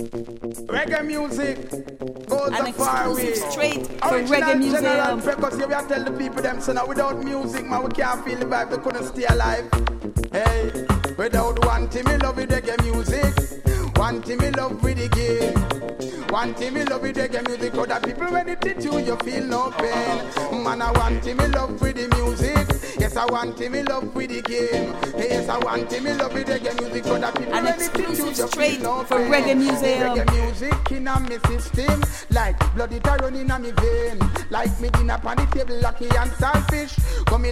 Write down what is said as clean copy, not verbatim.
Reggae music goes An a far way. exclusive straight for Original Reggae Museum. General, because here we are tell the people them, so now without music, man, we can't feel the vibe, they couldn't stay alive. Hey, without one thing, me love with reggae music. One thing, me love with the game. One thing, me love with reggae music. Other people, when it hit you, you feel no pain. Man, I want thing, me love with the music. Yes, I want thing, me love with the game. Yes, I want thing, me love with reggae music. Other people, An when it hit you, exclusive you straight feel no for pain. Reggae Museum. Reggae music in a me system, like blood it a run in a me vein, like me dinner on the table, lucky and selfish. Come